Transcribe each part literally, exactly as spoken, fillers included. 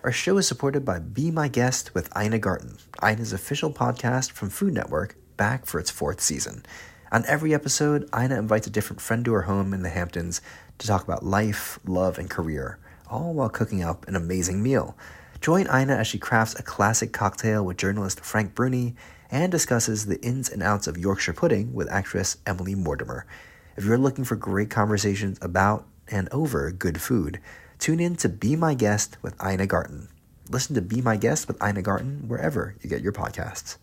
Our show is supported by Be My Guest with Ina Garten, Ina's official podcast from Food Network, back for its fourth season. On every episode, Ina invites a different friend to her home in the Hamptons to talk about life, love, and career, all while cooking up an amazing meal. Join Ina as she crafts a classic cocktail with journalist Frank Bruni and discusses the ins and outs of Yorkshire pudding with actress Emily Mortimer. If you're looking for great conversations about and over good food, tune in to Be My Guest with Ina Garten. Listen to Be My Guest with Ina Garten wherever you get your podcasts.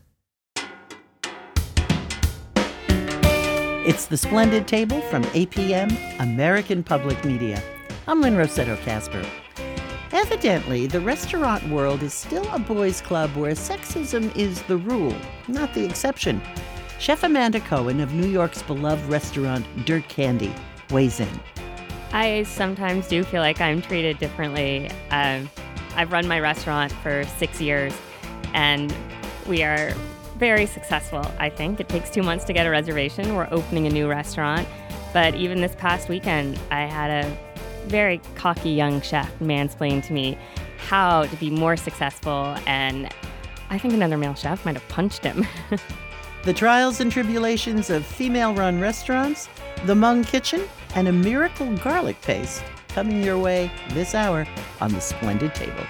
It's The Splendid Table from A P M, American Public Media. I'm Lynn Rossetto Kasper. Evidently, the restaurant world is still a boys' club where sexism is the rule, not the exception. Chef Amanda Cohen of New York's beloved restaurant Dirt Candy weighs in. I sometimes do feel like I'm treated differently. Um, I've run my restaurant for six years, and we are very successful, I think. It takes two months to get a reservation. We're opening a new restaurant. But even this past weekend, I had a very cocky young chef mansplain to me how to be more successful, and I think another male chef might have punched him. The trials and tribulations of female-run restaurants, the Hmong Kitchen, and a miracle garlic paste coming your way this hour on The Splendid Table.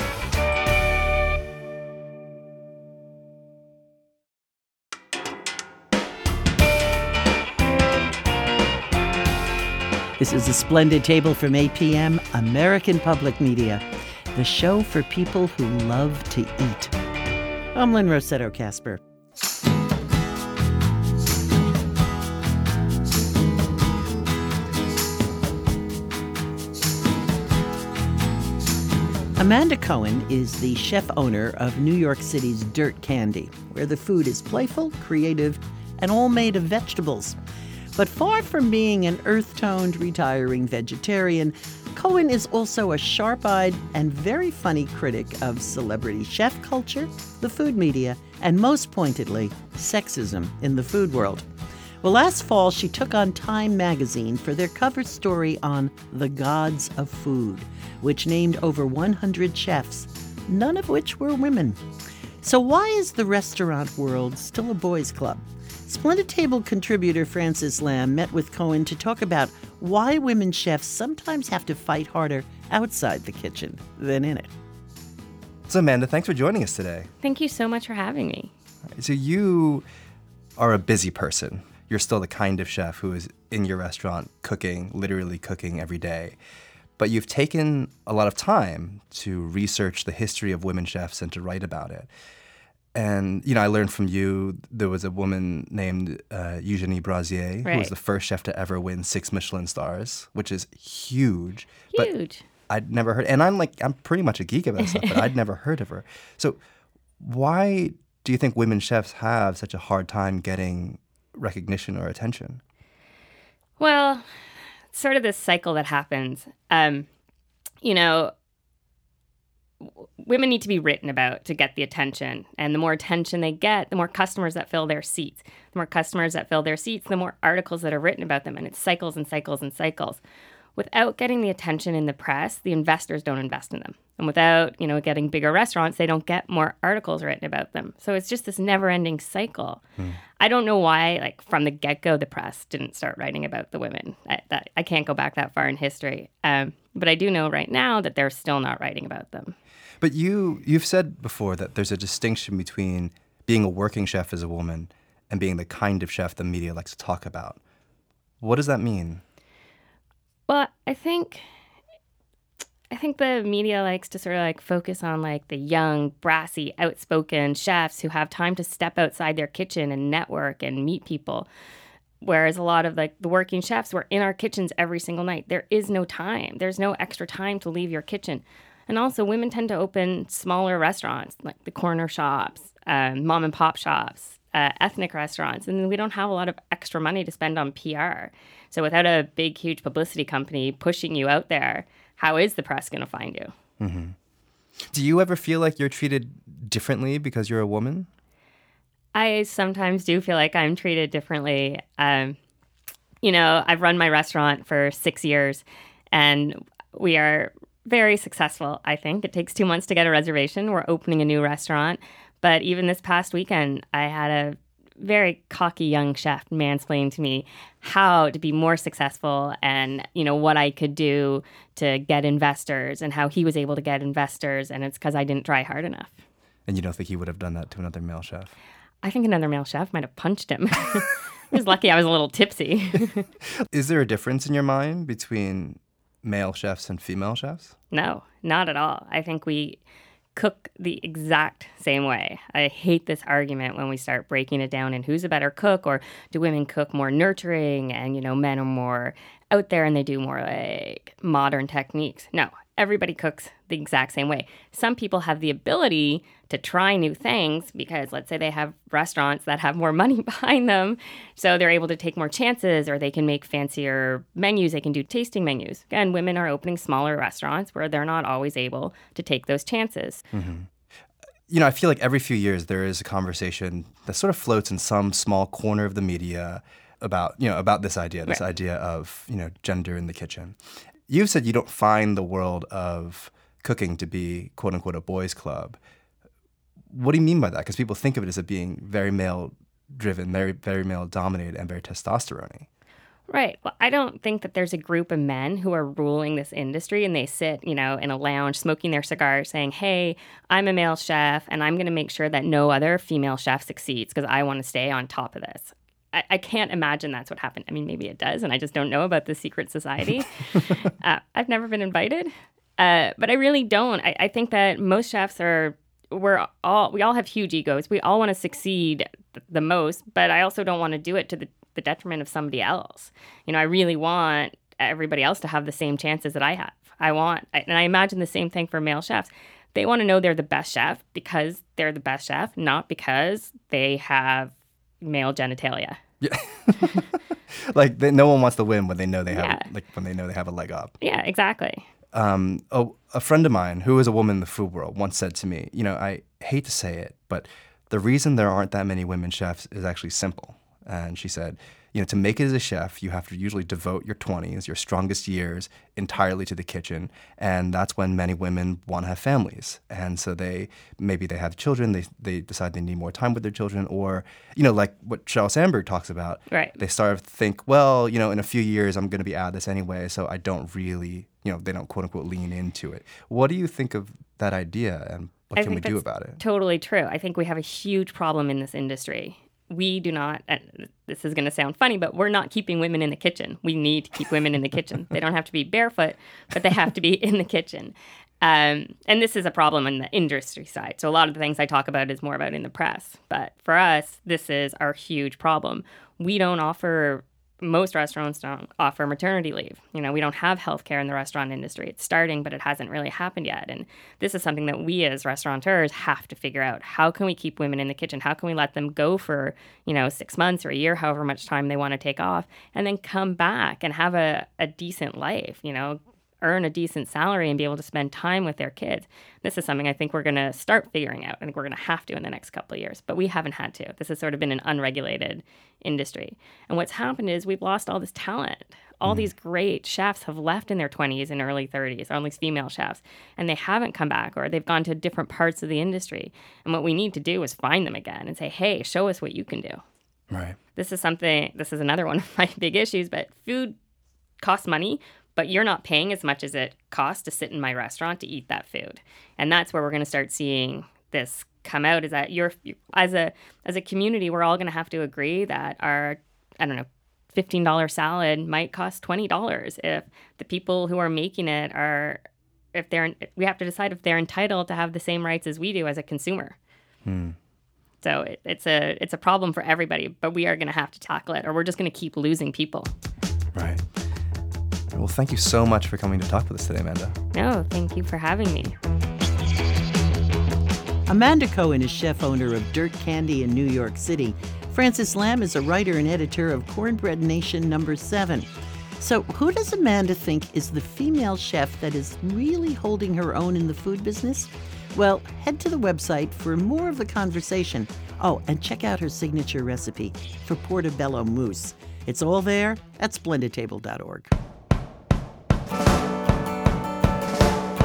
This is The Splendid Table from A P M, American Public Media, the show for people who love to eat. I'm Lynn Rossetto Kasper. Amanda Cohen is the chef-owner of New York City's Dirt Candy, where the food is playful, creative, and all made of vegetables. But far from being an earth-toned, retiring vegetarian, Cohen is also a sharp-eyed and very funny critic of celebrity chef culture, the food media, and most pointedly, sexism in the food world. Well, last fall, she took on Time magazine for their cover story on The Gods of Food, which named over one hundred chefs, none of which were women. So why is the restaurant world still a boys' club? Splendid Table contributor Francis Lamb met with Cohen to talk about why women chefs sometimes have to fight harder outside the kitchen than in it. So Amanda, thanks for joining us today. Thank you so much for having me. So you are a busy person. You're still the kind of chef who is in your restaurant cooking, literally cooking every day. But you've taken a lot of time to research the history of women chefs and to write about it. And, you know, I learned from you there was a woman named uh, Eugenie Brazier, right, who was the first chef to ever win six Michelin stars, which is huge. Huge. But I'd never heard, and I'm like, I'm pretty much a geek about stuff, but I'd never heard of her. So why do you think women chefs have such a hard time getting recognition or attention? Well, it's sort of this cycle that happens. Um, you know, w- women need to be written about to get the attention. And the more attention they get, the more customers that fill their seats. The more customers that fill their seats, the more articles that are written about them. And it cycles and cycles and cycles. Without getting the attention in the press, the investors don't invest in them. And without, you know, getting bigger restaurants, they don't get more articles written about them. So it's just this never-ending cycle. Hmm. I don't know why, like, from the get-go, the press didn't start writing about the women. I, that, I can't go back that far in history. Um, but I do know right now that they're still not writing about them. But you, you've said before that there's a distinction between being a working chef as a woman and being the kind of chef the media likes to talk about. What does that mean? Well, I think I think the media likes to sort of like focus on like the young, brassy, outspoken chefs who have time to step outside their kitchen and network and meet people. Whereas a lot of like the working chefs, we're in our kitchens every single night. There is no time. There's no extra time to leave your kitchen. And also women tend to open smaller restaurants, like the corner shops, um, mom and pop shops, uh, ethnic restaurants. And we don't have a lot of extra money to spend on P R. So without a big, huge publicity company pushing you out there, how is the press going to find you? Mm-hmm. Do you ever feel like you're treated differently because you're a woman? I sometimes do feel like I'm treated differently. Um, you know, I've run my restaurant for six years, and we are very successful, I think. It takes two months to get a reservation. We're opening a new restaurant. But even this past weekend, I had a very cocky young chef mansplain to me how to be more successful and, you know, what I could do to get investors and how he was able to get investors. And it's because I didn't try hard enough. And you don't think he would have done that to another male chef? I think another male chef might have punched him. I was lucky I was a little tipsy. Is there a difference in your mind between male chefs and female chefs? No, not at all. I think we cook the exact same way. I hate this argument when we start breaking it down in who's a better cook, or do women cook more nurturing and, you know, men are more out there and they do more like modern techniques. No, everybody cooks the exact same way. Some people have the ability to try new things because, let's say, they have restaurants that have more money behind them, so they're able to take more chances, or they can make fancier menus. They can do tasting menus. Again, women are opening smaller restaurants where they're not always able to take those chances. Mm-hmm. You know, I feel like every few years there is a conversation that sort of floats in some small corner of the media about, you know, about this idea, this right. idea of, you know, gender in the kitchen. You've said you don't find the world of cooking to be, quote unquote, a boys' club. What do you mean by that? Because people think of it as it being very male-driven, very, very male-dominated, and very testosterone-y. Right. Well, I don't think that there's a group of men who are ruling this industry and they sit, you know, in a lounge smoking their cigar saying, hey, I'm a male chef and I'm going to make sure that no other female chef succeeds because I want to stay on top of this. I, I can't imagine that's what happened. I mean, maybe it does, and I just don't know about the secret society. uh, I've never been invited, uh, but I really don't. I, I think that most chefs are, we're all, we all have huge egos. We all want to succeed the most, but I also don't want to do it to the, the detriment of somebody else. You know, I really want everybody else to have the same chances that I have. I want, and I imagine the same thing for male chefs. They want to know they're the best chef because they're the best chef, not because they have male genitalia. Yeah. Like they, no one wants to win when they know they have yeah. like when they know they have a leg up. Yeah, exactly. Um, a, a friend of mine who is a woman in the food world once said to me, you know, I hate to say it, but the reason there aren't that many women chefs is actually simple. And she said, you know, to make it as a chef, you have to usually devote your twenties, your strongest years, entirely to the kitchen. And that's when many women want to have families. And so they, maybe they have children, they they decide they need more time with their children, or, you know, like what Sheryl Sandberg talks about. Right. They start to think, well, you know, in a few years, I'm going to be out of this anyway, so I don't really, you know, they don't quote unquote lean into it. What do you think of that idea, and what I can we think do that's about it? Totally true. I think we have a huge problem in this industry. We do not, and this is going to sound funny, but we're not keeping women in the kitchen. We need to keep women in the kitchen. They don't have to be barefoot, but they have to be in the kitchen. Um, and this is a problem on the industry side. So a lot of the things I talk about is more about in the press. But for us, this is our huge problem. We don't offer, most restaurants don't offer maternity leave. You know, we don't have healthcare in the restaurant industry. It's starting, but it hasn't really happened yet. And this is something that we as restaurateurs have to figure out. How can we keep women in the kitchen? How can we let them go for, you know, six months or a year, however much time they want to take off, and then come back and have a, a decent life, you know, earn a decent salary and be able to spend time with their kids. This is something I think we're going to start figuring out. I think we're going to have to in the next couple of years, but we haven't had to. This has sort of been an unregulated industry. And what's happened is we've lost all this talent. All mm. these great chefs have left in their twenties and early thirties, or at least female chefs, and they haven't come back, or they've gone to different parts of the industry. And what we need to do is find them again and say, hey, show us what you can do. Right. This is something, this is another one of my big issues, but food costs money, but you're not paying as much as it costs to sit in my restaurant to eat that food. And that's where we're going to start seeing this come out, is that you're, as a as a community, we're all going to have to agree that our, I don't know, fifteen dollars salad might cost twenty dollars if the people who are making it are, if they're, we have to decide if they're entitled to have the same rights as we do as a consumer. Hmm. So it, it's a it's a problem for everybody, but we are going to have to tackle it, or we're just going to keep losing people. Right. Well, thank you so much for coming to talk with us today, Amanda. No, thank you for having me. Amanda Cohen is chef owner of Dirt Candy in New York City. Francis Lam is a writer and editor of Cornbread Nation number seven. So who does Amanda think is the female chef that is really holding her own in the food business? Well, head to the website for more of the conversation. Oh, and check out her signature recipe for portobello mousse. It's all there at splendid table dot org.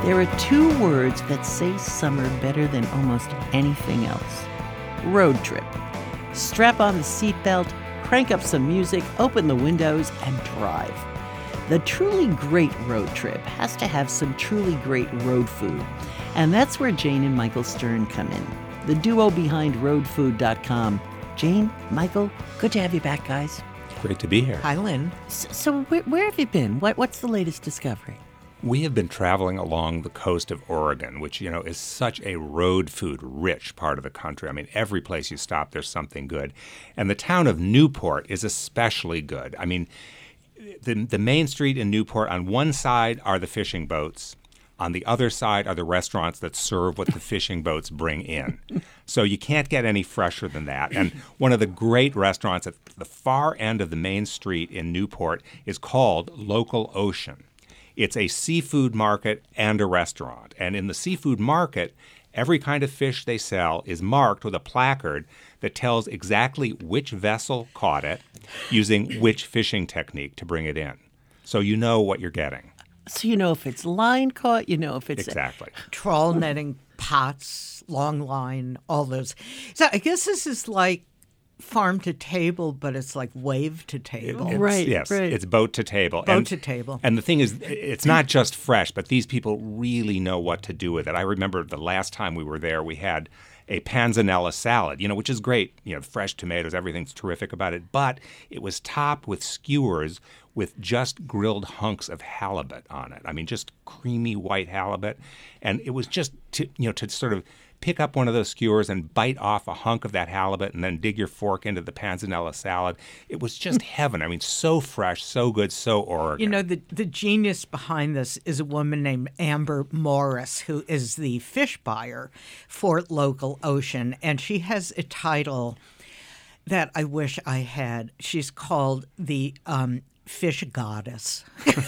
There are two words that say summer better than almost anything else. Road trip. Strap on the seatbelt, crank up some music, open the windows, and drive. The truly great road trip has to have some truly great road food. And that's where Jane and Michael Stern come in, the duo behind road food dot com. Jane, Michael, good to have you back, guys. Great to be here. Hi, Lynn. So, so where, where have you been? What, what's the latest discovery? We have been traveling along the coast of Oregon, which, you know, is such a road food rich part of the country. I mean, every place you stop, there's something good. And the town of Newport is especially good. I mean, the, the main street in Newport, on one side are the fishing boats. On the other side are the restaurants that serve what the fishing boats bring in. So you can't get any fresher than that. And one of the great restaurants at the far end of the main street in Newport is called Local Ocean. It's a seafood market and a restaurant. And in the seafood market, every kind of fish they sell is marked with a placard that tells exactly which vessel caught it using which fishing technique to bring it in. So you know what you're getting. So you know if it's line caught, you know if it's... Exactly. Trawl netting, pots, long line, all those. So I guess this is like farm to table, but it's like wave to table. It's- Right, Yes, right. it's boat to table. Boat and, to table. And the thing is, it's not just fresh, but these people really know what to do with it. I remember the last time we were there, we had a panzanella salad, you know, which is great. You know, fresh tomatoes, everything's terrific about it. But it was topped with skewers with just grilled hunks of halibut on it. I mean, just creamy white halibut. And it was just, to, you know, to sort of pick up one of those skewers and bite off a hunk of that halibut and then dig your fork into the panzanella salad. It was just heaven. I mean, so fresh, so good, so Oregon. You know, the, the genius behind this is a woman named Amber Morris, who is the fish buyer for Local Ocean. And she has a title that I wish I had. She's called the um, Fish Goddess,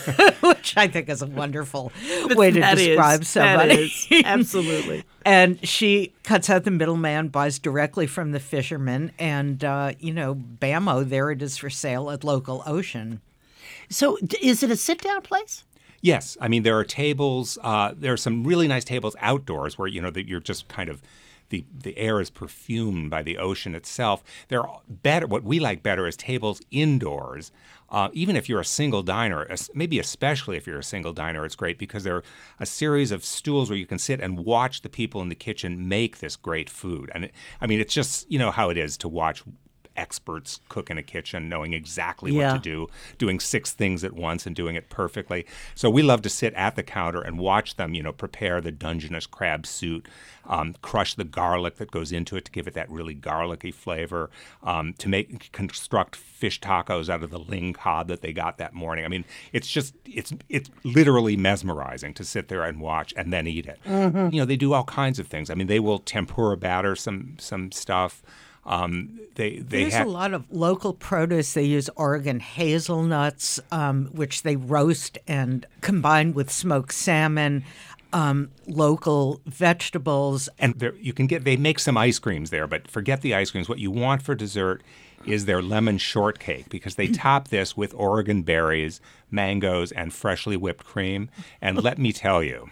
which I think is a wonderful way to That describe is, somebody. That is, absolutely. And she cuts out the middleman, buys directly from the fishermen, and, uh, you know, bammo, there it is for sale at Local Ocean. So d- is it a sit-down place? Yes, I mean there are tables. Uh, there are some really nice tables outdoors where you know that you're just kind of the the air is perfumed by the ocean itself. There are better. What we like better is tables indoors. Uh, even if you're a single diner, es- maybe especially if you're a single diner, it's great because there are a series of stools where you can sit and watch the people in the kitchen make this great food. And it, I mean, it's just you know how it is to watch experts cook in a kitchen, knowing exactly Yeah. what to do, doing six things at once and doing it perfectly. So we love to sit at the counter and watch them, you know, prepare the Dungeness crab suit, um, crush the garlic that goes into it to give it that really garlicky flavor, um, to make construct fish tacos out of the ling cod that they got that morning. I mean, it's just it's it's literally mesmerizing to sit there and watch and then eat it. Mm-hmm. You know, they do all kinds of things. I mean, they will tempura batter some some stuff. Um, they they There's have a lot of local produce. They use Oregon hazelnuts, um, which they roast and combine with smoked salmon, um, local vegetables. And there, you can get, they make some ice creams there, but forget the ice creams. What you want for dessert is their lemon shortcake because they top this with Oregon berries, mangoes, and freshly whipped cream. And let me tell you,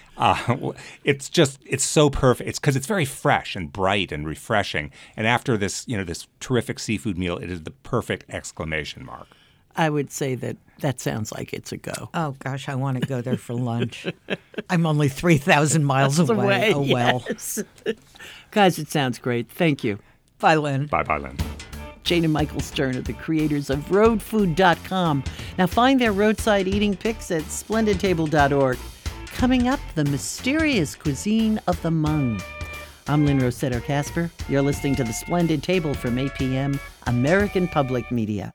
uh, it's just, it's so perfect. It's because it's very fresh and bright and refreshing. And after this, you know, this terrific seafood meal, it is the perfect exclamation mark. I would say that that sounds like it's a go. Oh, gosh, I want to go there for lunch. I'm only three thousand miles away. Oh, well. yes. Guys, it sounds great. Thank you. Bye, Lynn. Bye bye, Lynn. Jane and Michael Stern are the creators of road food dot com. Now find their roadside eating pics at splendid table dot org. Coming up, the mysterious cuisine of the Hmong. I'm Lynn Rossetto Casper. You're listening to The Splendid Table from A P M, American Public Media.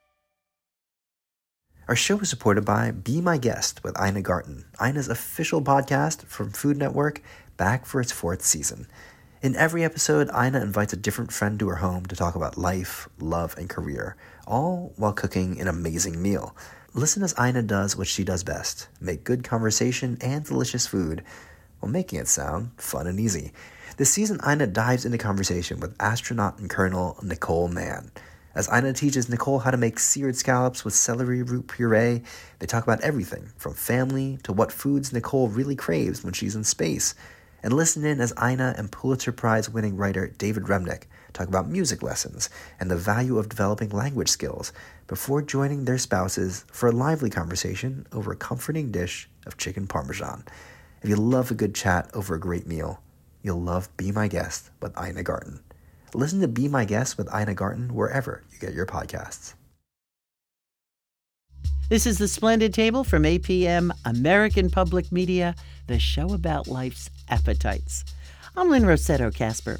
Our show is supported by Be My Guest with Ina Garten, Ina's official podcast from Food Network, back for its fourth season. In every episode, Ina invites a different friend to her home to talk about life, love, and career, all while cooking an amazing meal. Listen as Ina does what she does best, make good conversation and delicious food while making it sound fun and easy. This season, Ina dives into conversation with astronaut and Colonel Nicole Mann. As Ina teaches Nicole how to make seared scallops with celery root puree, they talk about everything from family to what foods Nicole really craves when she's in space. And listen in as Ina and Pulitzer Prize-winning writer David Remnick talk about music lessons and the value of developing language skills before joining their spouses for a lively conversation over a comforting dish of chicken parmesan. If you love a good chat over a great meal, you'll love Be My Guest with Ina Garten. Listen to Be My Guest with Ina Garten wherever you get your podcasts. This is The Splendid Table from A P M, American Public Media, the show about life's appetites. I'm Lynn Rossetto Kasper.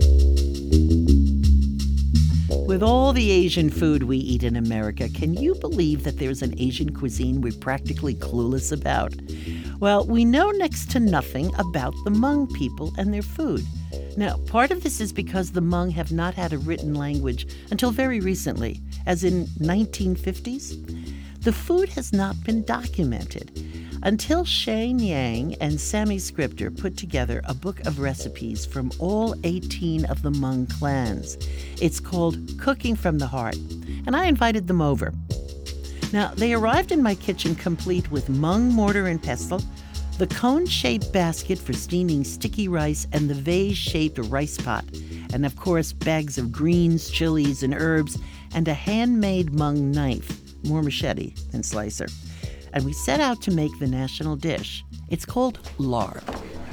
With all the Asian food we eat in America, can you believe that there's an Asian cuisine we're practically clueless about? Well, we know next to nothing about the Hmong people and their food. Now, part of this is because the Hmong have not had a written language until very recently, as in nineteen fifties. The food has not been documented until Shane Yang and Sammy Scripter put together a book of recipes from all eighteen of the Hmong clans. It's called Cooking from the Heart, and I invited them over. Now, they arrived in my kitchen complete with Hmong mortar and pestle, the cone-shaped basket for steaming sticky rice, and the vase-shaped rice pot, and of course bags of greens, chilies, and herbs, and a handmade Hmong knife, more machete than slicer. And we set out to make the national dish. It's called larb.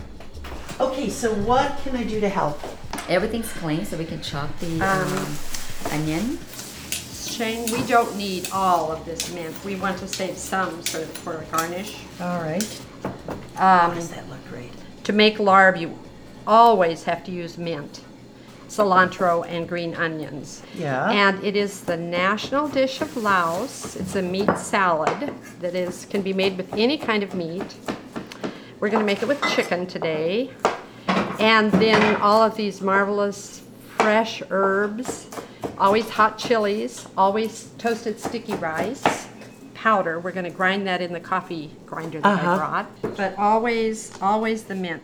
Okay, so what can I do to help? Everything's clean, so we can chop the um, um, onion. Shane, we don't need all of this mint. We want to save some sort of for a garnish. All right. Um, Does that look great? To make larb, you always have to use mint, cilantro, and green onions. Yeah. And it is the national dish of Laos. It's a meat salad that is can be made with any kind of meat. We're going to make it with chicken today. And then all of these marvelous fresh herbs, always hot chilies, always toasted sticky rice, powder. We're going to grind that in the coffee grinder that Uh-huh. I brought. But always, always the mint.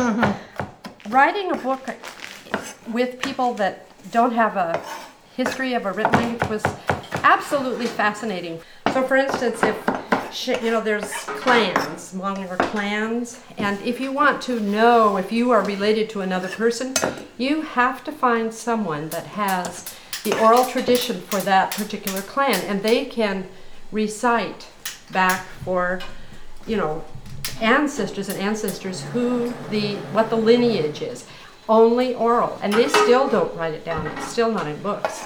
Mm-hmm. Writing a book with people that don't have a history of a written language was absolutely fascinating. So for instance, if you know, there's clans, Hmong are clans, and if you want to know if you are related to another person, you have to find someone that has the oral tradition for that particular clan, and they can recite back for, you know, ancestors and ancestors who the what the lineage is. Only oral, and they still don't write it down. It's still not in books.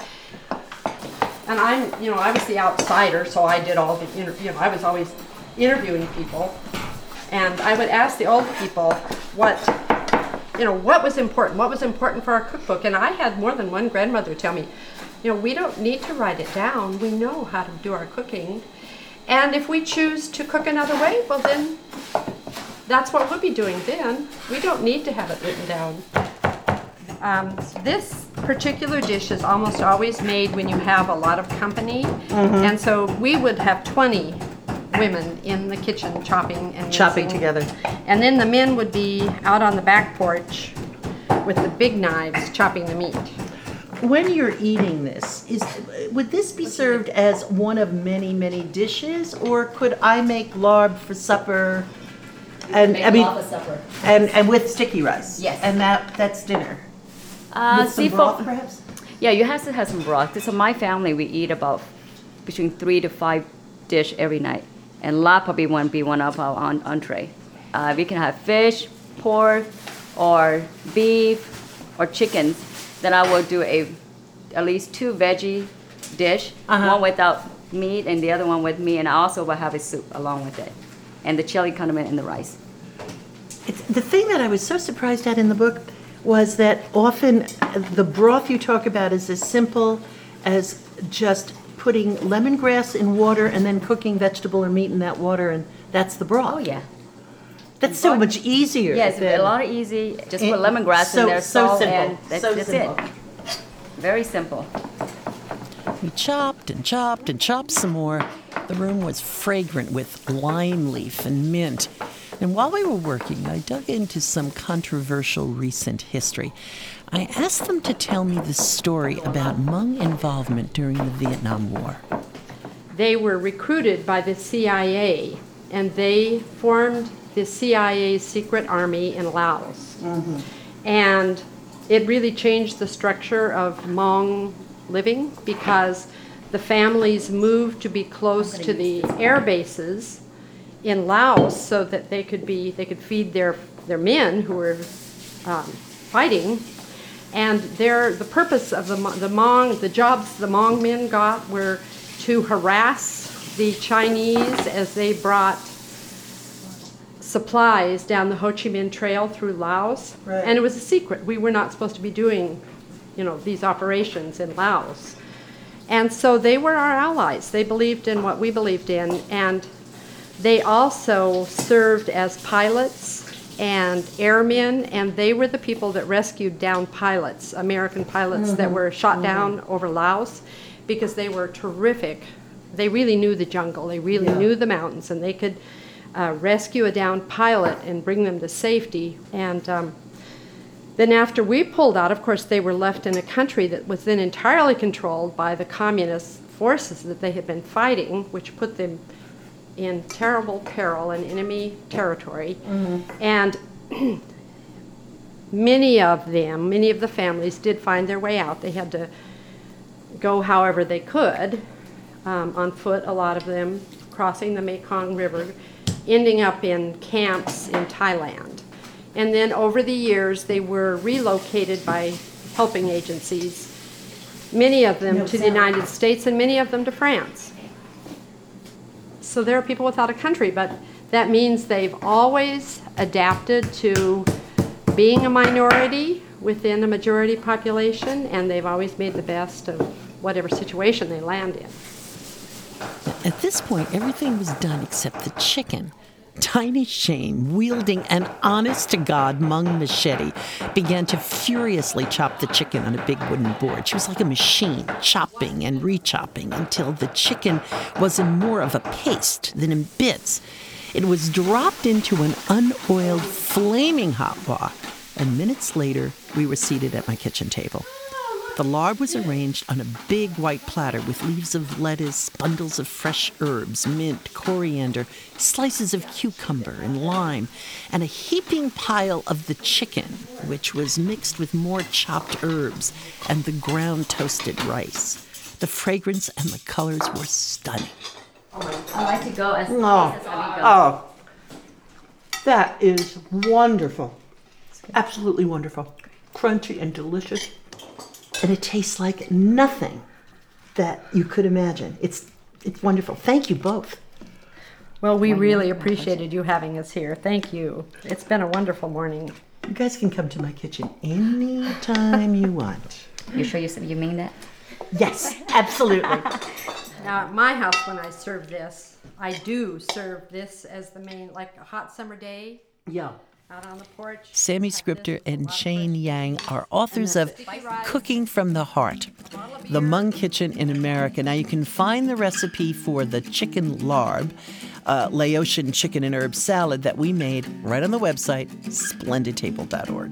And I'm, you know, I was the outsider, so I did all the, inter- you know, I was always interviewing people, and I would ask the old people what, you know, what was important, what was important for our cookbook, and I had more than one grandmother tell me, you know, we don't need to write it down. We know how to do our cooking, and if we choose to cook another way, well then, that's what we'll be doing then. We don't need to have it written down. Um, this particular dish is almost always made when you have a lot of company, mm-hmm. and so we would have twenty women in the kitchen chopping and Chopping mincing. together. And then the men would be out on the back porch with the big knives chopping the meat. When you're eating this, is would this be served as one of many, many dishes, or could I make larb for supper? And Make I mean, lava supper. and and with sticky rice. Yes. And that that's dinner. Uh, With some seafood- broth, perhaps. Yeah, you have to have some broth. So my family, we eat about between three to five dish every night, and la probably won't be one of our en- entree. Uh, we can have fish, pork, or beef, or chickens. Then I will do a at least two veggie dish, Uh-huh. one without meat and the other one with meat, and I also will have a soup along with it, and the chili condiment and the rice. It's, the thing that I was so surprised at in the book was that often the broth you talk about is as simple as just putting lemongrass in water and then cooking vegetable or meat in that water, and that's the broth. Oh yeah. That's so much easier. Yes, than- a lot of easy. Just It- put lemongrass so- in there, so salt, simple. and that's, So that's simple. it. Very simple. We chopped and chopped and chopped some more. The room was fragrant with lime leaf and mint. And while we were working, I dug into some controversial recent history. I asked them to tell me the story about Hmong involvement during the Vietnam War. They were recruited by the C I A, and they formed the C I A's secret army in Laos. Mm-hmm. And it really changed the structure of Hmong living because the families moved to be close to the air bases in Laos so that they could be they could feed their their men who were um, fighting. And their the purpose of the the Hmong the jobs the Hmong men got were to harass the Chinese as they brought supplies down the Ho Chi Minh Trail through Laos. Right. And it was a secret. We were not supposed to be doing, you know, these operations in Laos. And so they were our allies. They believed in what we believed in, and they also served as pilots and airmen, and they were the people that rescued down pilots, American pilots mm-hmm. that were shot mm-hmm. down over Laos, because they were terrific. They really knew the jungle. They really yeah. knew the mountains, and they could uh, rescue a downed pilot and bring them to safety. And um, then after we pulled out, of course, they were left in a country that was then entirely controlled by the communist forces that they had been fighting, which put them in terrible peril in enemy territory. Mm-hmm. And many of them, many of the families did find their way out. They had to go however they could, um, on foot, a lot of them, crossing the Mekong River, ending up in camps in Thailand. And then over the years, they were relocated by helping agencies, many of them no to the United States and many of them to France. So there are people without a country, but that means they've always adapted to being a minority within a majority population, and they've always made the best of whatever situation they land in. At this point, everything was done except the chicken. Tiny Shane, wielding an honest-to-God Hmong machete, began to furiously chop the chicken on a big wooden board. She was like a machine, chopping and re-chopping until the chicken was in more of a paste than in bits. It was dropped into an unoiled, flaming hot wok, and minutes later, we were seated at my kitchen table. The lard was arranged on a big white platter with leaves of lettuce, bundles of fresh herbs, mint, coriander, slices of cucumber and lime, and a heaping pile of the chicken, which was mixed with more chopped herbs and the ground toasted rice. The fragrance and the colors were stunning. I like to go as oh, fast as I go. Oh, that is wonderful. Absolutely wonderful. Crunchy and delicious. And it tastes like nothing that you could imagine. It's it's wonderful. Thank you both. Well, we really appreciated you having us here. Thank you. It's been a wonderful morning. You guys can come to my kitchen anytime you want. You sure you you mean that? Yes, absolutely. Now, at my house, when I serve this, I do serve this as the main, like a hot summer day. Yeah. Out on the porch. Sammy Scripter and Shane Yang are authors of Cooking from the Heart, The Hmong Kitchen in America. Now, you can find the recipe for the chicken larb, uh, Laotian chicken and herb salad that we made right on the website, splendid table dot org.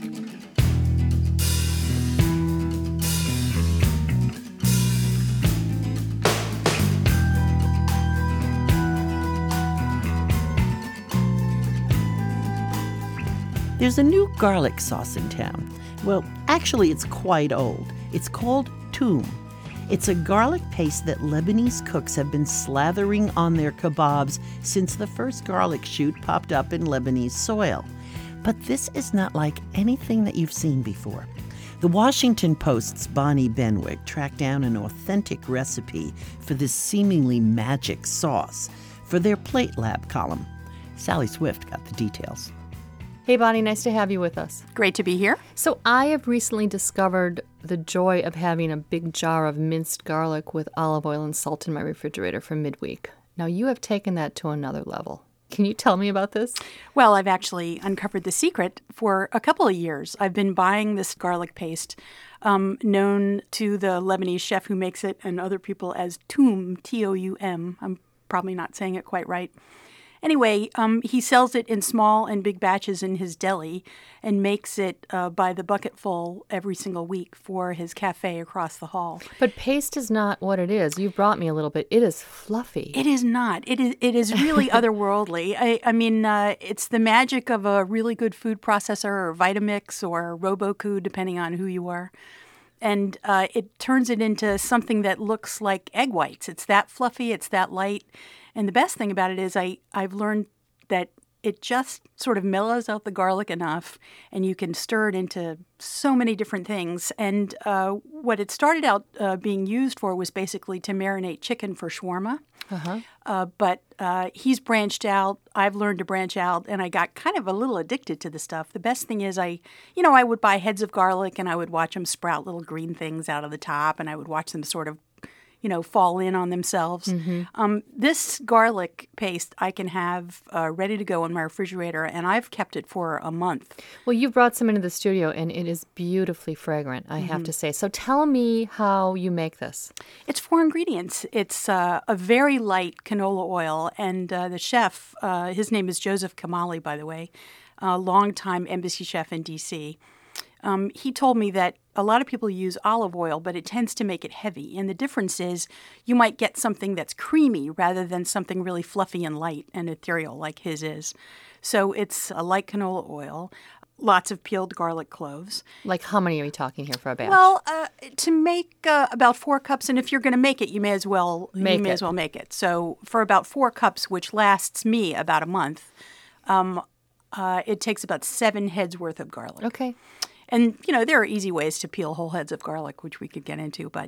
There's a new garlic sauce in town. Well, actually, it's quite old. It's called Toom. It's a garlic paste that Lebanese cooks have been slathering on their kebabs since the first garlic shoot popped up in Lebanese soil. But this is not like anything that you've seen before. The Washington Post's Bonnie Benwick tracked down an authentic recipe for this seemingly magic sauce for their Plate Lab column. Sally Swift got the details. Hey, Bonnie, nice to have you with us. Great to be here. So I have recently discovered the joy of having a big jar of minced garlic with olive oil and salt in my refrigerator for midweek. Now, you have taken that to another level. Can you tell me about this? Well, I've actually uncovered the secret for a couple of years. I've been buying this garlic paste, um, known to the Lebanese chef who makes it and other people as Toom, T O U M. I'm probably not saying it quite right. Anyway, um, he sells it in small and big batches in his deli and makes it uh, by the bucketful every single week for his cafe across the hall. But paste is not what it is. You brought me a little bit. It is fluffy. It is not. It is It is really otherworldly. I, I mean, uh, it's the magic of a really good food processor or Vitamix or Robocoo, depending on who you are. And uh, it turns it into something that looks like egg whites. It's that fluffy. It's that light. And the best thing about it is I, I've learned that it just sort of mellows out the garlic enough, and you can stir it into so many different things. And uh, what it started out uh, being used for was basically to marinate chicken for shawarma. Uh-huh. Uh, but uh, he's branched out. I've learned to branch out, and I got kind of a little addicted to the stuff. The best thing is I, you know, I would buy heads of garlic, and I would watch them sprout little green things out of the top, and I would watch them sort of, you know, fall in on themselves. Mm-hmm. Um, this garlic paste I can have uh, ready to go in my refrigerator, and I've kept it for a month. Well, you brought some into the studio, and it is beautifully fragrant, I have to say. So tell me how you make this. It's four ingredients. It's uh, a very light canola oil, and uh, the chef, uh, his name is Joseph Kamali, by the way, a longtime embassy chef in D C Um, he told me that a lot of people use olive oil, but it tends to make it heavy. And the difference is you might get something that's creamy rather than something really fluffy and light and ethereal like his is. So it's a light canola oil, lots of peeled garlic cloves. Like how many are we talking here for a batch? Well, uh, to make uh, about four cups, and if you're going to make it, you may as well Make you may it. as well make it. So for about four cups, which lasts me about a month, um, uh, it takes about seven heads worth of garlic. Okay. And, you know, there are easy ways to peel whole heads of garlic, which we could get into, but,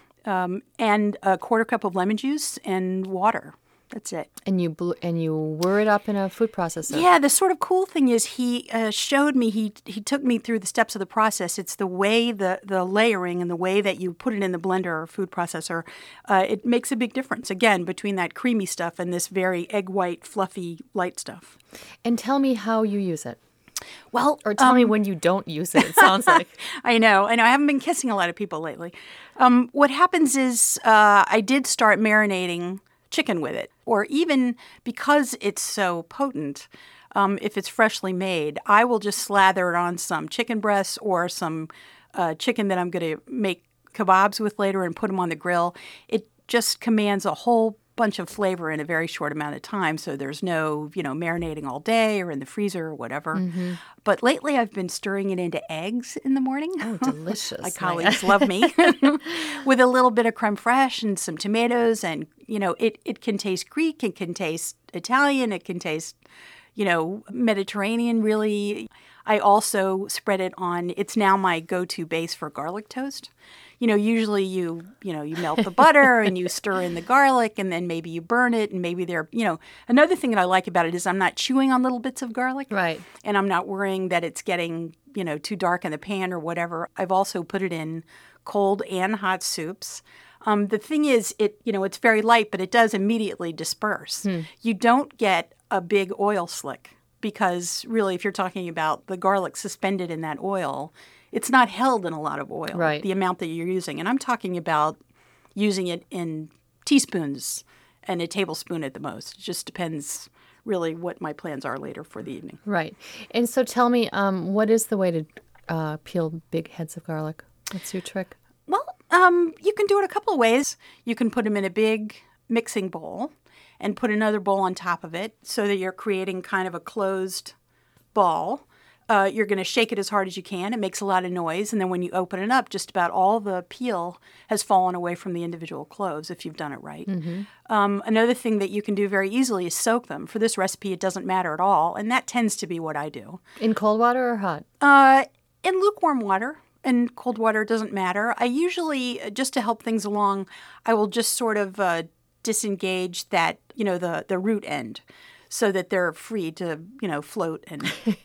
um, and a quarter cup of lemon juice and water. That's it. And you bl- and you whir it up in a food processor. Yeah, the sort of cool thing is he uh, showed me, he he took me through the steps of the process. It's the way, the, the layering and the way that you put it in the blender or food processor. Uh, it makes a big difference, again, between that creamy stuff and this very egg white, fluffy, light stuff. And tell me how you use it. Well, Or tell um, me when you don't use it, it sounds like. I know. I know. I haven't been kissing a lot of people lately. Um, what happens is uh, I did start marinating chicken with it, or even because it's so potent, um, if it's freshly made, I will just slather it on some chicken breasts or some uh, chicken that I'm going to make kebabs with later and put them on the grill. It just commands a whole bunch of flavor in a very short amount of time, so there's no, you know, marinating all day or in the freezer or whatever. Mm-hmm. But lately I've been stirring it into eggs in the morning. Oh, delicious. My colleagues love me. With a little bit of creme fraiche and some tomatoes, and, you know, it, it can taste Greek, it can taste Italian, it can taste, you know, Mediterranean, really. I also spread it on, it's now my go-to base for garlic toast. You know, usually you, you know, you melt the butter and you stir in the garlic, and then maybe you burn it, and maybe there, you know, another thing that I like about it is I'm not chewing on little bits of garlic. Right. And I'm not worrying that it's getting, you know, too dark in the pan or whatever. I've also put it in cold and hot soups. Um, the thing is, it, you know, it's very light, but it does immediately disperse. Hmm. You don't get a big oil slick because really, if you're talking about the garlic suspended in that oil, it's not held in a lot of oil, Right. the amount that you're using. And I'm talking about using it in teaspoons and a tablespoon at the most. It just depends really what my plans are later for the evening. Right. And so tell me, um, what is the way to uh, peel big heads of garlic? What's your trick? Well, um, you can do it a couple of ways. You can put them in a big mixing bowl and put another bowl on top of it so that you're creating kind of a closed ball. Uh, you're going to shake it as hard as you can. It makes a lot of noise. And then when you open it up, just about all the peel has fallen away from the individual cloves if you've done it right. Mm-hmm. Um, another thing that you can do very easily is soak them. For this recipe, it doesn't matter at all. And that tends to be what I do. In cold water or hot? Uh, in lukewarm water. And cold water doesn't matter. I usually, just to help things along, I will just sort of uh, disengage that, you know, the, the root end, so that they're free to, you know, float and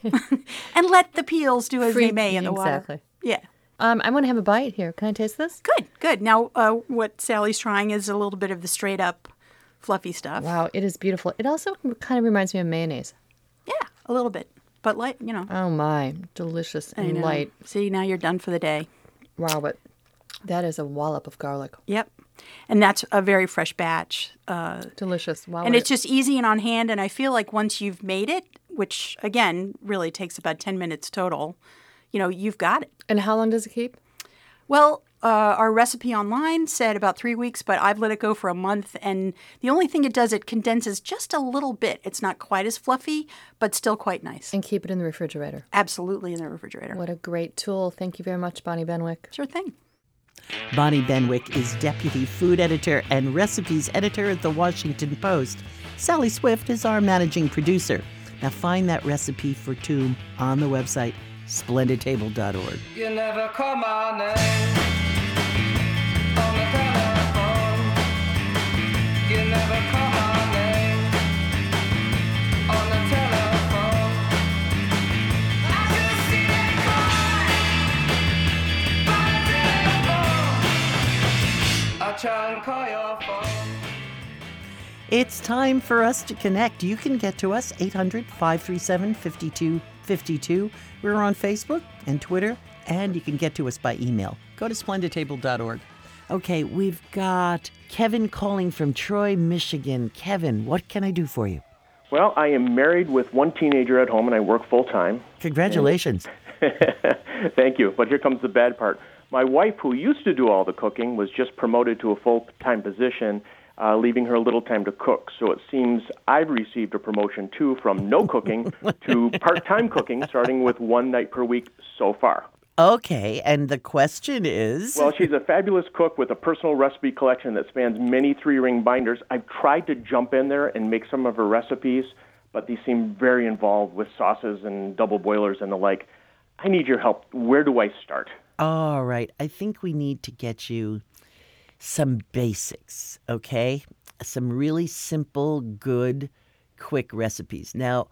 and let the peels do as Free- they may in the water. exactly. Yeah. Um, I'm going to have a bite here. Can I taste this? Good, good. Now, uh, what Sally's trying is a little bit of the straight up fluffy stuff. Wow, it is beautiful. It also kind of reminds me of mayonnaise. Yeah, a little bit. But light, you know. Oh my, delicious I and know. light. See, now you're done for the day. Wow, but that is a wallop of garlic. Yep. And that's a very fresh batch. Uh, Delicious. Wow. and it's just easy and on hand. And I feel like once you've made it, which again really takes about ten minutes total, you know, you've got it. And how long does it keep? Well, uh, our recipe online said about three weeks, but I've let it go for a month. And the only thing it does, it condenses just a little bit. It's not quite as fluffy, but still quite nice. And keep it in the refrigerator. Absolutely in the refrigerator. What a great tool. Thank you very much, Bonnie Benwick. Sure thing. Bonnie Benwick is deputy food editor and recipes editor at The Washington Post. Sally Swift is our managing producer. Now find that recipe for Tomb on the website, splendid table dot org. You never call my name on the telephone. You never call my name on the telephone. I just see that cry by the telephone. I try and call your phone. It's time for us to connect. You can get to us, eight hundred, five three seven, five two five two. We're on Facebook and Twitter, and you can get to us by email. Go to splendid table dot org. Okay, we've got Kevin calling from Troy, Michigan. Kevin, what can I do for you? Well, I am married with one teenager at home, and I work full-time. Congratulations. Thank you. But here comes the bad part. My wife, who used to do all the cooking, was just promoted to a full-time position, Uh, leaving her little time to cook. So it seems I've received a promotion, too, from no cooking to part-time cooking, starting with one night per week so far. Okay, and the question is... Well, she's a fabulous cook with a personal recipe collection that spans many three-ring binders. I've tried to jump in there and make some of her recipes, but they seem very involved with sauces and double boilers and the like. I need your help. Where do I start? All right, I think we need to get you some basics, okay? Some really simple, good, quick recipes. Now,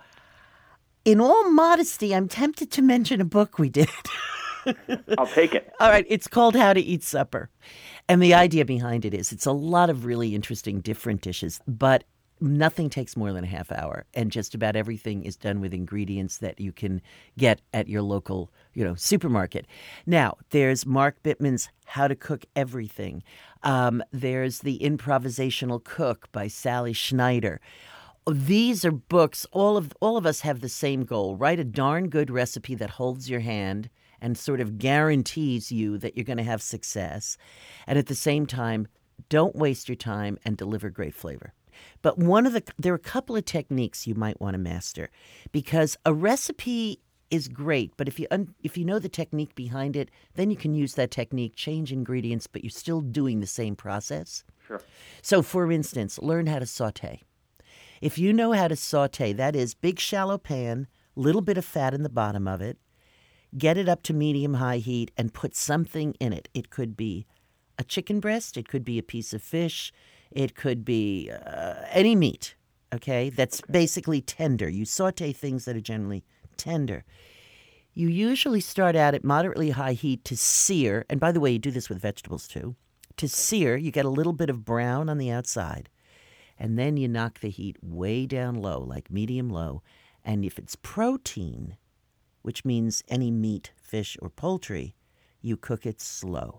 in all modesty, I'm tempted to mention a book we did. I'll take it. All right, it's called How to Eat Supper. And the idea behind it is it's a lot of really interesting different dishes, but nothing takes more than a half hour, and just about everything is done with ingredients that you can get at your local, you know, supermarket. Now, there's Mark Bittman's How to Cook Everything. Um, there's The Improvisational Cook by Sally Schneider. These are books. All of all of us have the same goal: write a darn good recipe that holds your hand and sort of guarantees you that you're going to have success, and at the same time, don't waste your time and deliver great flavor. But one of the there are a couple of techniques you might want to master, because a recipe is great, but if you un, if you know the technique behind it, then you can use that technique, change ingredients, but you're still doing the same process. Sure. So, for instance, learn how to saute. If you know how to saute, that is, big shallow pan, little bit of fat in the bottom of it, get it up to medium-high heat and put something in it. It could be a chicken breast, it could be a piece of fish, it could be uh, any meat, okay, that's basically tender. You saute things that are generally tender. You usually start out at moderately high heat to sear, and by the way, you do this with vegetables too. To sear, you get a little bit of brown on the outside, and then you knock the heat way down low, like medium low, and if it's protein, which means any meat, fish, or poultry, you cook it slow.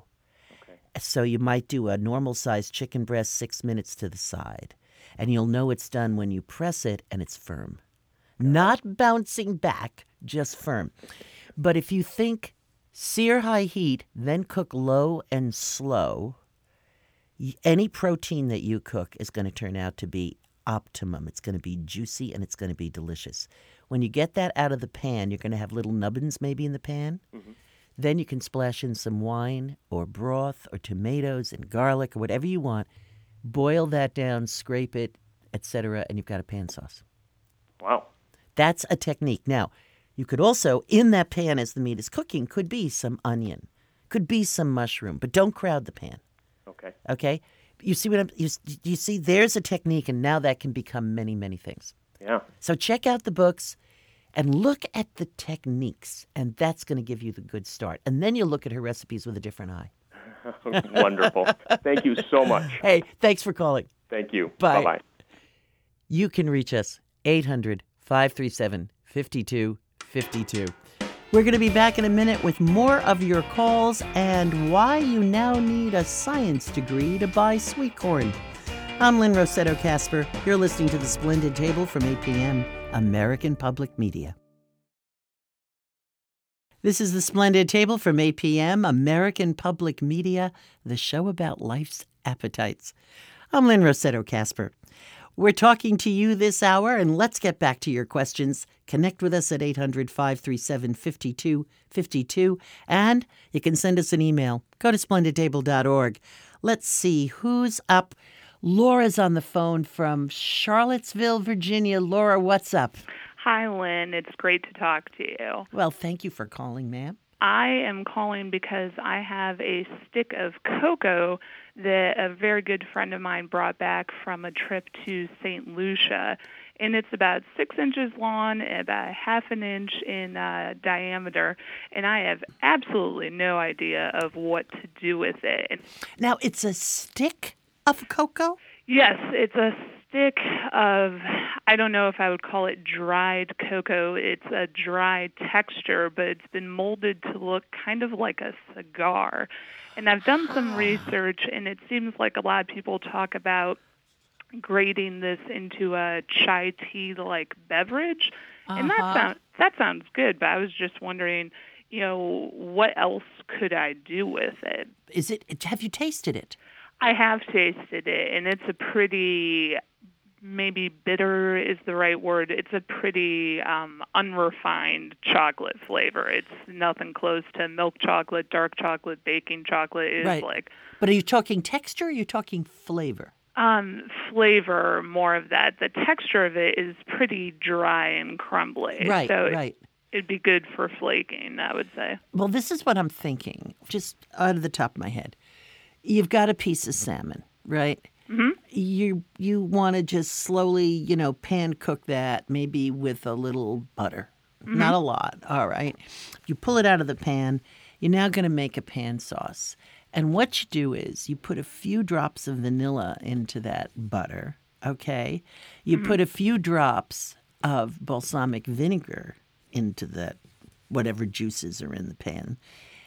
So you might do a normal-sized chicken breast six minutes to the side, and you'll know it's done when you press it and it's firm. Not bouncing back, just firm. But if you think sear high heat, then cook low and slow, any protein that you cook is going to turn out to be optimum. It's going to be juicy and it's going to be delicious. When you get that out of the pan, you're going to have little nubbins maybe in the pan. Mm-hmm. Then you can splash in some wine or broth or tomatoes and garlic or whatever you want. Boil that down, scrape it, et cetera, and you've got a pan sauce. Wow. That's a technique. Now, you could also, in that pan as the meat is cooking, could be some onion, could be some mushroom, but don't crowd the pan. Okay. Okay? You see what I'm, you, you see, there's a technique, and now that can become many, many things. Yeah. So check out the books and look at the techniques, and that's going to give you the good start. And then you'll look at her recipes with a different eye. Wonderful. Thank you so much. Hey, thanks for calling. Thank you. Bye. Bye-bye. You can reach us, eight hundred, five three seven, five two five two. We're going to be back in a minute with more of your calls and why you now need a science degree to buy sweet corn. I'm Lynn Rossetto Kasper. You're listening to The Splendid Table from eight p.m., American Public Media. This is The Splendid Table from eight p.m., American Public Media, the show about life's appetites. I'm Lynn Rossetto Kasper. We're talking to you this hour, and let's get back to your questions. Connect with us at eight hundred, five three seven, five two five two, and you can send us an email. Go to splendid table dot org. Let's see who's up. Laura's on the phone from Charlottesville, Virginia. Laura, what's up? Hi, Lynn. It's great to talk to you. Well, thank you for calling, ma'am. I am calling because I have a stick of cocoa that a very good friend of mine brought back from a trip to Saint Lucia. And it's about six inches long and about half an inch in uh, diameter. And I have absolutely no idea of what to do with it. Now, it's a stick of cocoa? Yes, it's a stick of, I don't know if I would call it dried cocoa. It's a dry texture, but it's been molded to look kind of like a cigar. And I've done some research, and it seems like a lot of people talk about grating this into a chai tea-like beverage. Uh-huh. And that, sound, that sounds good, but I was just wondering, you know, what else could I do with it? Is it? Have you tasted it? I have tasted it, and it's a pretty, maybe bitter is the right word. It's a pretty um, unrefined chocolate flavor. It's nothing close to milk chocolate, dark chocolate, baking chocolate. It's right. like. But are you talking texture or are you talking flavor? Um, flavor, more of that. The texture of it is pretty dry and crumbly. Right, so right. It, it'd be good for flaking, I would say. Well, this is what I'm thinking, just out of the top of my head. You've got a piece of salmon, right? Mm-hmm. You you want to just slowly, you know, pan cook that, maybe with a little butter. Mm-hmm. Not a lot, all right? You pull it out of the pan. You're now going to make a pan sauce. And what you do is you put a few drops of vanilla into that butter, okay? You mm-hmm. put a few drops of balsamic vinegar into that, whatever juices are in the pan.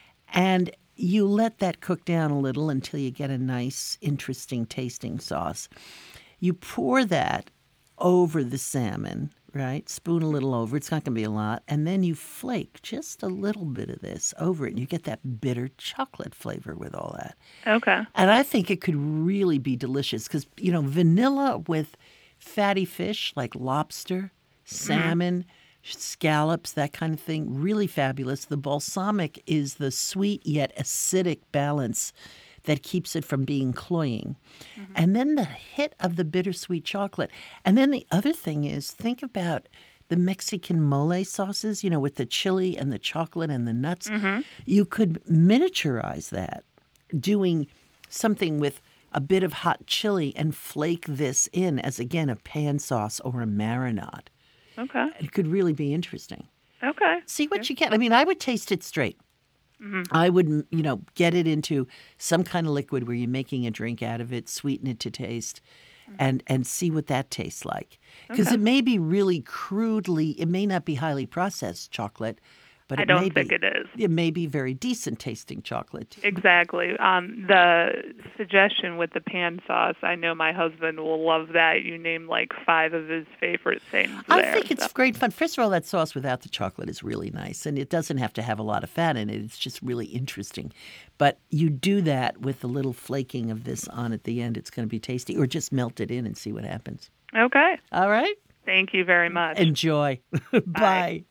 And you let that cook down a little until you get a nice, interesting tasting sauce. You pour that over the salmon, right? Spoon a little over. It's not going to be a lot. And then you flake just a little bit of this over it, and you get that bitter chocolate flavor with all that. Okay. And I think it could really be delicious because, you know, vanilla with fatty fish like lobster, salmon, mm-hmm. scallops, that kind of thing, really fabulous. The balsamic is the sweet yet acidic balance that keeps it from being cloying. Mm-hmm. And then the hit of the bittersweet chocolate. And then the other thing is, think about the Mexican mole sauces, you know, with the chili and the chocolate and the nuts. Mm-hmm. You could miniaturize that, doing something with a bit of hot chili and flake this in as, again, a pan sauce or a marinade. Okay. It could really be interesting. Okay. See what you get. I mean, I would taste it straight. Mm-hmm. I would, you know, get it into some kind of liquid where you're making a drink out of it, sweeten it to taste, mm-hmm. and, and see what that tastes like. Because Okay. it may be really crudely, it may not be highly processed chocolate, but I it don't may think be, it is. It may be very decent tasting chocolate. Exactly. Um, the suggestion with the pan sauce, I know my husband will love that. You named like five of his favorite things I there, think it's so. great fun. First of all, that sauce without the chocolate is really nice, and it doesn't have to have a lot of fat in it. It's just really interesting. But you do that with a little flaking of this on at the end. It's going to be tasty. Or just melt it in and see what happens. Okay. All right? Thank you very much. Enjoy. Bye.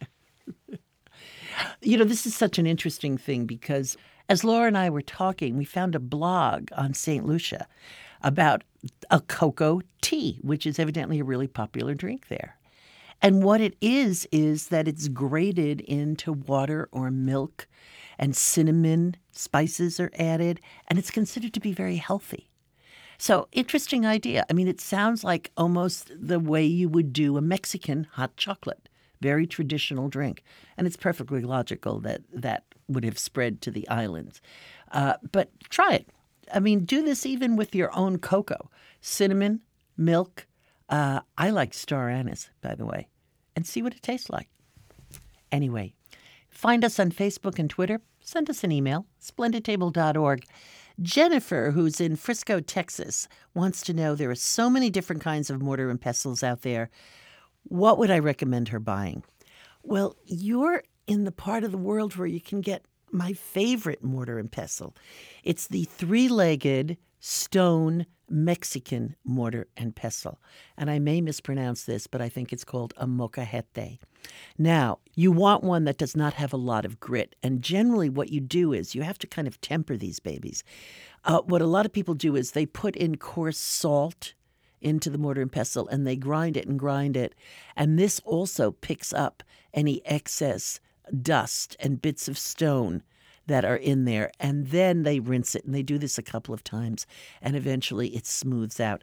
You know, this is such an interesting thing because as Laura and I were talking, we found a blog on Saint Lucia about a cocoa tea, which is evidently a really popular drink there. And what it is, is that it's grated into water or milk, and cinnamon spices are added, and it's considered to be very healthy. So, interesting idea. I mean, it sounds like almost the way you would do a Mexican hot chocolate. Very traditional drink. And it's perfectly logical that that would have spread to the islands. Uh, but try it. I mean, do this even with your own cocoa. Cinnamon, milk. Uh, I like star anise, by the way. And see what it tastes like. Anyway, Find us on Facebook and Twitter. Send us an email, splendid table dot org. Jennifer, who's in Frisco, Texas, wants to know there are so many different kinds of mortar and pestles out there. What would I recommend her buying? Well, you're in the part of the world where you can get my favorite mortar and pestle. It's the three-legged stone Mexican mortar and pestle. And I may mispronounce this, but I think it's called a molcajete. Now, you want one that does not have a lot of grit. And generally what you do is you have to kind of temper these babies. Uh, what a lot of people do is they put in coarse salt into the mortar and pestle and they grind it and grind it. And this also picks up any excess dust and bits of stone that are in there, and then they rinse it, and they do this a couple of times, and eventually it smooths out.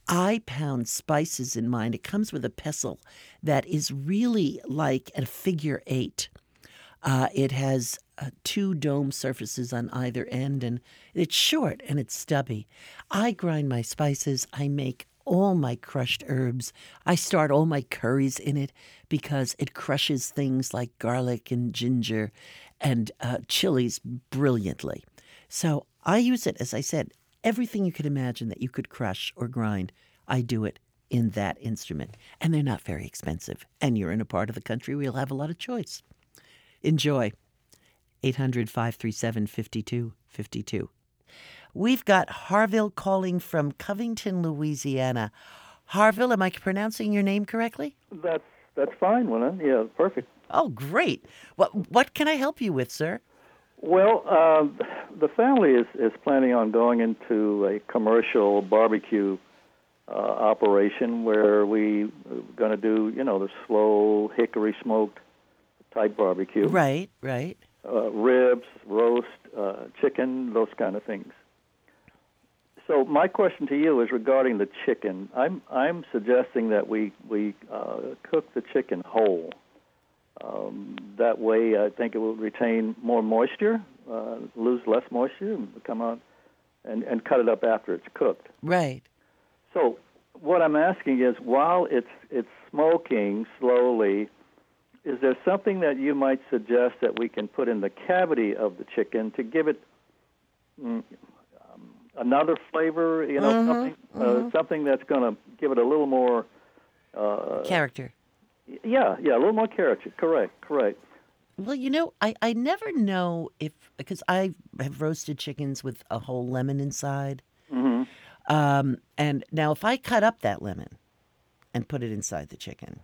I pound spices in mine. It comes with a pestle that is really like a figure eight. Uh, it has uh, two dome surfaces on either end, and it's short and it's stubby. I grind my spices. I make all my crushed herbs. I start all my curries in it because it crushes things like garlic and ginger and uh, chilies brilliantly. So I use it, as I said, everything you could imagine that you could crush or grind, I do it in that instrument. And they're not very expensive. And you're in a part of the country where you'll have a lot of choice. Enjoy. eight hundred, five three seven, five two five two. We've got Harville calling from Covington, Louisiana. Harville, am I pronouncing your name correctly? That's that's fine, Willen. Yeah, perfect. Oh, great. What what can I help you with, sir? Well, uh, the family is, is planning on going into a commercial barbecue uh, operation where we are going to do, you know, the slow hickory smoked type barbecue. Right, right. Uh, ribs, roast, uh, chicken, those kind of things. So my question to you is regarding the chicken. I'm I'm suggesting that we we uh, cook the chicken whole. Um, that way, I think it will retain more moisture, uh, lose less moisture, and come out and, and cut it up after it's cooked. Right. So what I'm asking is, while it's it's smoking slowly, is there something that you might suggest that we can put in the cavity of the chicken to give it mm, um, another flavor? You know, mm-hmm, something mm-hmm. uh, something that's going to give it a little more uh, character. Yeah, yeah, a little more character. Correct, correct. Well, you know, I, I never know if, because I have roasted chickens with a whole lemon inside. Mm-hmm. Um, and now if I cut up that lemon and put it inside the chicken,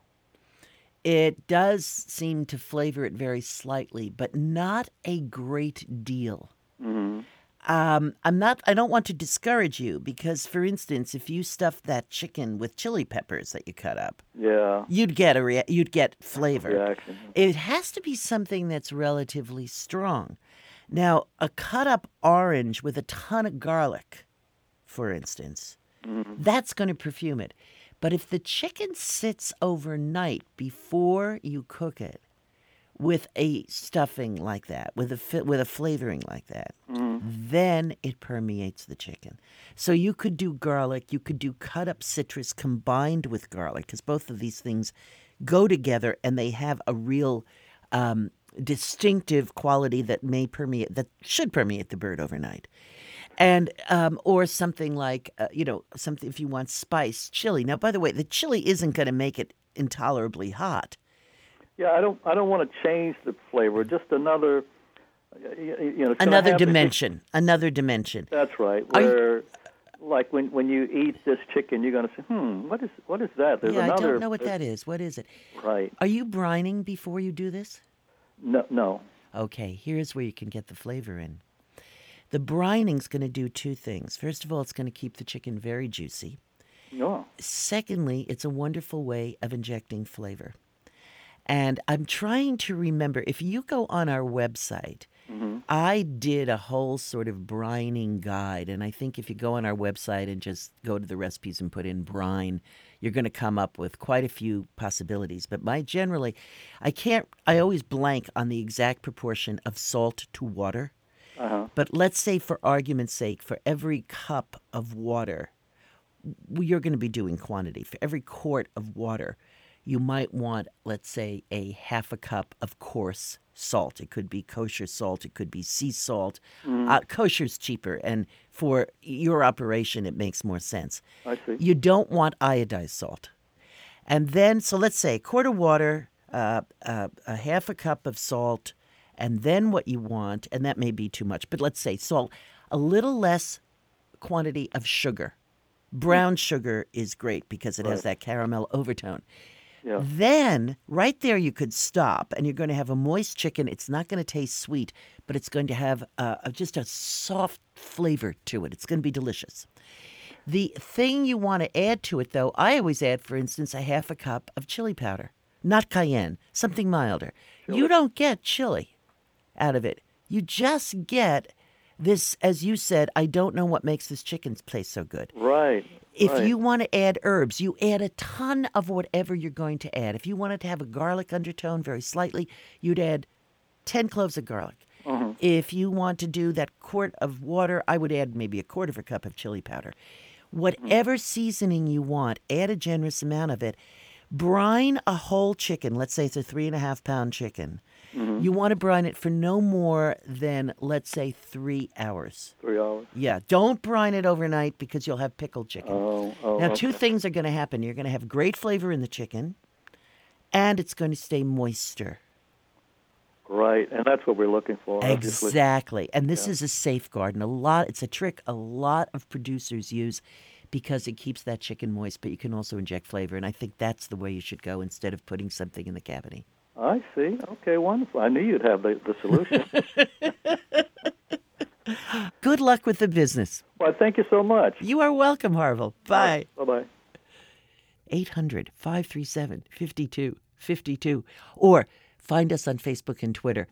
it does seem to flavor it very slightly, but not a great deal. Mm-hmm. Um, I'm not. I don't want to discourage you because, for instance, if you stuff that chicken with chili peppers that you cut up, yeah, you'd get a rea- you'd get flavor. Reaction. It has to be something that's relatively strong. Now, a cut up orange with a ton of garlic, for instance, mm-hmm. that's going to perfume it. But if the chicken sits overnight before you cook it, with a stuffing like that, with a fi- with a flavoring like that, mm. then it permeates the chicken. So you could do garlic, you could do cut up citrus combined with garlic, because both of these things go together and they have a real um, distinctive quality that may permeate, that should permeate the bird overnight. And um, or something like uh, you know something if you want spice, chili. Now, by the way, the chili isn't going to make it intolerably hot. Yeah, I don't. I don't want to change the flavor. Just another, you know, another dimension. The, another dimension. That's right. Where, you, like when when you eat this chicken, you're going to say, "Hmm, what is what is that?" There's yeah, another, I don't know what that is. What is it? Right. Are you brining before you do this? No, no. Okay, here's where you can get the flavor in. The brining's going to do two things. First of all, it's going to keep the chicken very juicy. Yeah. Secondly, it's a wonderful way of injecting flavor. And I'm trying to remember, if you go on our website, mm-hmm. I did a whole sort of brining guide. And I think if you go on our website and just go to the recipes and put in brine, you're going to come up with quite a few possibilities. But my generally, I can't, I always blank on the exact proportion of salt to water. Uh-huh. But let's say, for argument's sake, for every cup of water, you're going to be doing quantity. For every quart of water, you might want, let's say, a half a cup of coarse salt. It could be kosher salt. It could be sea salt. Mm. Uh, kosher's cheaper, and for your operation, it makes more sense. I see. You don't want iodized salt. And then, so let's say a quart of water, uh, uh, a half a cup of salt, and then what you want, and that may be too much, but let's say salt, a little less quantity of sugar. Brown sugar is great because it has Right. that caramel overtone. Yeah. Then, right there, you could stop, and you're going to have a moist chicken. It's not going to taste sweet, but it's going to have uh, a- just a soft flavor to it. It's going to be delicious. The thing you want to add to it, though, I always add, for instance, a half a cup of chili powder, not cayenne, something milder. You don't get chili out of it. You just get this, as you said, I don't know what makes this chicken taste so good. Right. If right. you want to add herbs, you add a ton of whatever you're going to add. If you wanted to have a garlic undertone very slightly, you'd add ten cloves of garlic. Mhm. If you want to do that quart of water, I would add maybe a quarter of a cup of chili powder. Whatever seasoning you want, add a generous amount of it. Brine a whole chicken. Let's say it's a three and a half pound chicken. Mhm. You want to brine it for no more than, let's say, three hours. Three hours. Yeah, don't brine it overnight because you'll have pickled chicken. Oh, oh, now, two okay. things are going to happen. You're going to have great flavor in the chicken, and it's going to stay moister. Right, and that's what we're looking for. obviously. Exactly. And this Yeah. is a safeguard. And a lot, it's a trick a lot of producers use because it keeps that chicken moist, but you can also inject flavor. And I think that's the way you should go instead of putting something in the cavity. I see. Okay, wonderful. I knew you'd have the, the solution. Good luck with the business. Well, thank you so much. You are welcome, Harville. Bye. Bye-bye. eight hundred, five three seven, five two five two. Or find us on Facebook and Twitter.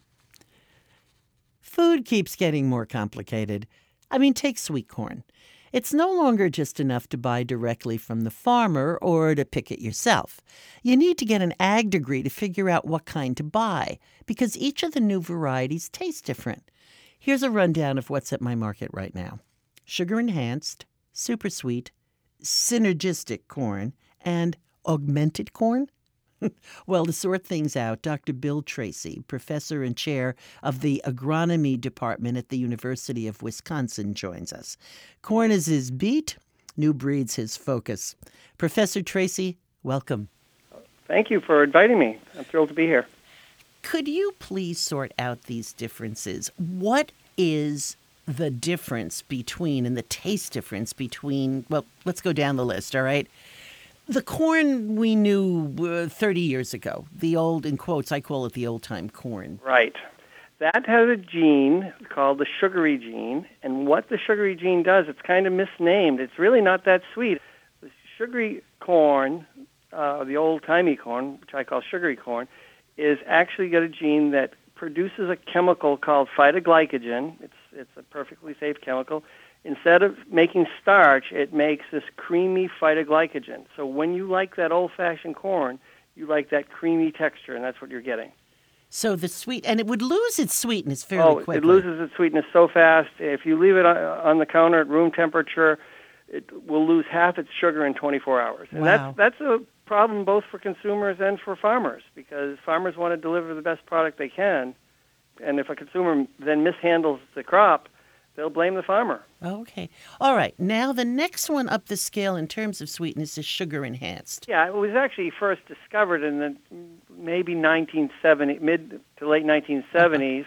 Food keeps getting more complicated. I mean, take sweet corn. It's no longer just enough to buy directly from the farmer or to pick it yourself. You need to get an ag degree to figure out what kind to buy, because each of the new varieties tastes different. Here's a rundown of what's at my market right now. Sugar-enhanced, super sweet, synergistic corn, and augmented corn. Well, to sort things out, Doctor Bill Tracy, professor and chair of the agronomy department at the University of Wisconsin, joins us. Corn is his beat, new breeds his focus. Professor Tracy, welcome. Thank you for inviting me. I'm thrilled to be here. Could you please sort out these differences? What is the difference between, and the taste difference between, well, let's go down the list, all right? The corn we knew uh, thirty years ago, the old, in quotes, I call it the old-time corn. Right. That has a gene called the sugary gene, and what the sugary gene does, it's kind of misnamed. It's really not that sweet. The sugary corn, uh, the old-timey corn, which I call sugary corn, is actually got a gene that produces a chemical called phytoglycogen. It's it's a perfectly safe chemical. Instead of making starch, it makes this creamy phytoglycogen. So when you like that old-fashioned corn, you like that creamy texture, and that's what you're getting. So the sweet, and it would lose its sweetness fairly oh, quickly. it loses its sweetness so fast. If you leave it on, on the counter at room temperature, it will lose half its sugar in twenty-four hours. And Wow. that's that's a problem both for consumers and for farmers, because farmers want to deliver the best product they can, and if a consumer then mishandles the crop, they'll blame the farmer. Okay. All right. Now, the next one up the scale in terms of sweetness is sugar enhanced. Yeah, it was actually first discovered in the maybe nineteen seventy, mid to late nineteen seventies,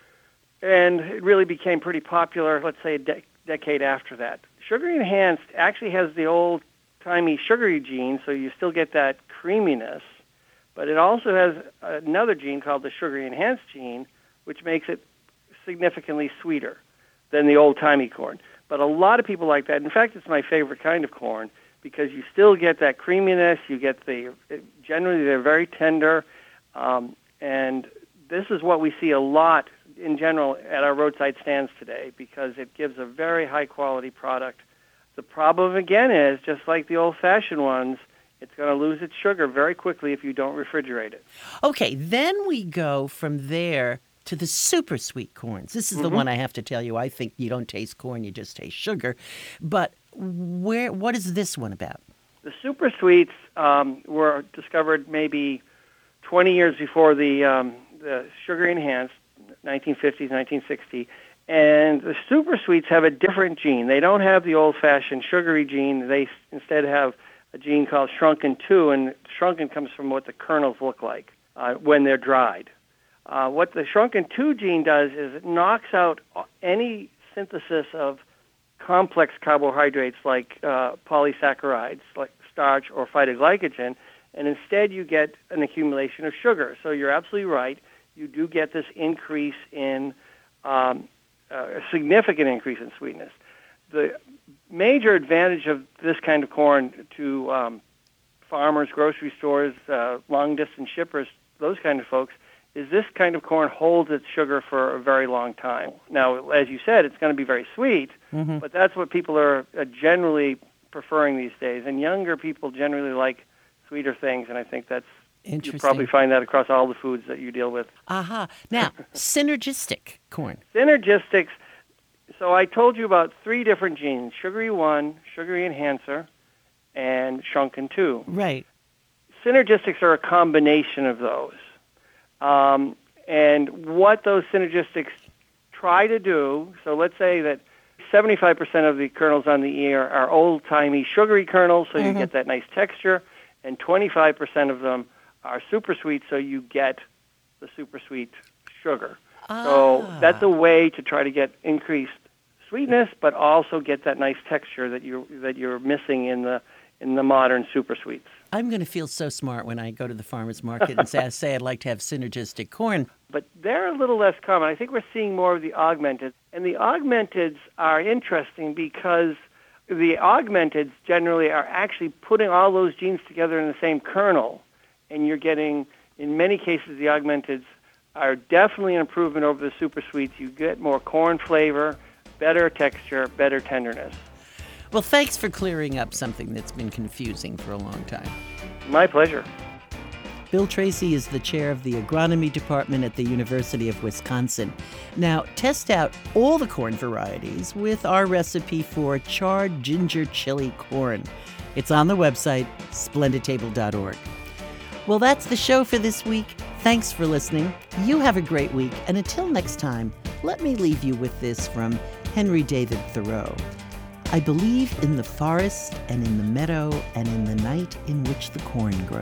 and it really became pretty popular, let's say, a de- decade after that. Sugar enhanced actually has the old-timey sugary gene, so you still get that creaminess, but it also has another gene called the sugar enhanced gene, which makes it significantly sweeter than the old-timey corn. But a lot of people like that. In fact, it's my favorite kind of corn because you still get that creaminess. You get the, generally they're very tender, um, and this is what we see a lot in general at our roadside stands today because it gives a very high-quality product. The problem, again, is just like the old-fashioned ones, it's going to lose its sugar very quickly if you don't refrigerate it. Okay, then we go from there to the super sweet corns. This is the Mhm. one I have to tell you. I think you don't taste corn, you just taste sugar. But where? What is this one about? The super sweets um, were discovered maybe twenty years before the, um, the sugary enhanced, nineteen fifties, nineteen sixty. And the super sweets have a different gene. They don't have the old-fashioned sugary gene. They instead have a gene called shrunken two, and shrunken comes from what the kernels look like uh, when they're dried. Uh, what the shrunken two gene does is it knocks out any synthesis of complex carbohydrates like uh, polysaccharides, like starch or phytoglycogen, and instead you get an accumulation of sugar. So you're absolutely right. You do get this increase in um, uh, a significant increase in sweetness. The major advantage of this kind of corn to um, farmers, grocery stores, uh, long-distance shippers, those kind of folks, is this kind of corn holds its sugar for a very long time. Now, as you said, it's going to be very sweet, Mm-hmm. but that's what people are uh, generally preferring these days. And younger people generally like sweeter things, and I think that's you Interesting. probably find that across all the foods that you deal with. Aha. Now, synergistic corn. Synergistics. So I told you about three different genes: sugary one, sugary enhancer, and shrunken two. Right. Synergistics are a combination of those. Um, and what those synergistics try to do, so let's say that seventy-five percent of the kernels on the ear are old-timey sugary kernels, so you Mm-hmm. get that nice texture, and twenty-five percent of them are super sweet, so you get the super sweet sugar. So that's a way to try to get increased sweetness, but also get that nice texture that you that you're missing in the in the modern super sweets. I'm going to feel so smart when I go to the farmer's market and say, say I'd like to have synergistic corn. But they're a little less common. I think we're seeing more of the augmented. And the augmenteds are interesting because the augmenteds generally are actually putting all those genes together in the same kernel. And you're getting, in many cases, the augmenteds are definitely an improvement over the super sweets. You get more corn flavor, better texture, better tenderness. Well, thanks for clearing up something that's been confusing for a long time. My pleasure. Bill Tracy is the chair of the agronomy department at the University of Wisconsin. Now, test out all the corn varieties with our recipe for charred ginger chili corn. It's on the website, splendid table dot org. Well, that's the show for this week. Thanks for listening. You have a great week. And until next time, let me leave you with this from Henry David Thoreau. I believe in the forest and in the meadow and in the night in which the corn grows.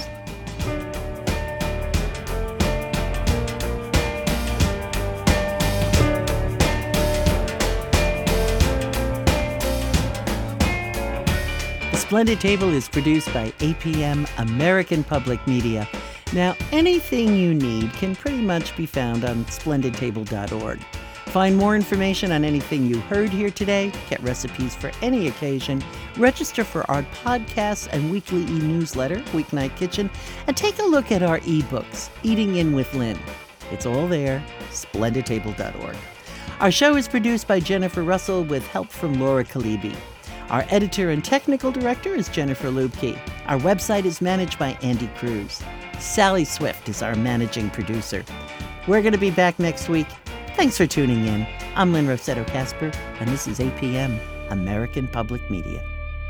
The Splendid Table is produced by A P M American Public Media. Now, anything you need can pretty much be found on splendid table dot org. Find more information on anything you heard here today, get recipes for any occasion, register for our podcasts and weekly e-newsletter, Weeknight Kitchen, and take a look at our ebooks, Eating In with Lynn. It's all there, splendid table dot org. Our show is produced by Jennifer Russell with help from Laura Kalibi. Our editor and technical director is Jennifer Lubke. Our website is managed by Andy Cruz. Sally Swift is our managing producer. We're going to be back next week. Thanks for tuning in. I'm Lynn Rossetto Kasper, and this is A P M, American Public Media.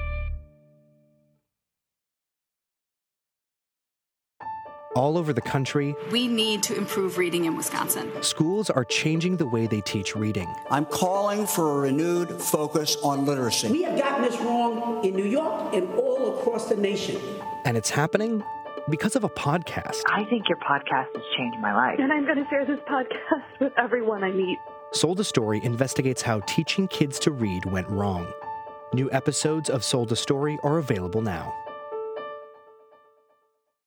All over the country, We need to improve reading in Wisconsin. schools are changing the way they teach reading. I'm calling for a renewed focus on literacy. We have gotten this wrong in New York and all across the nation. And it's happening because of a podcast. I think your podcast has changed my life. And I'm going to share this podcast with everyone I meet. Sold a Story investigates how teaching kids to read went wrong. New episodes of Sold a Story are available now.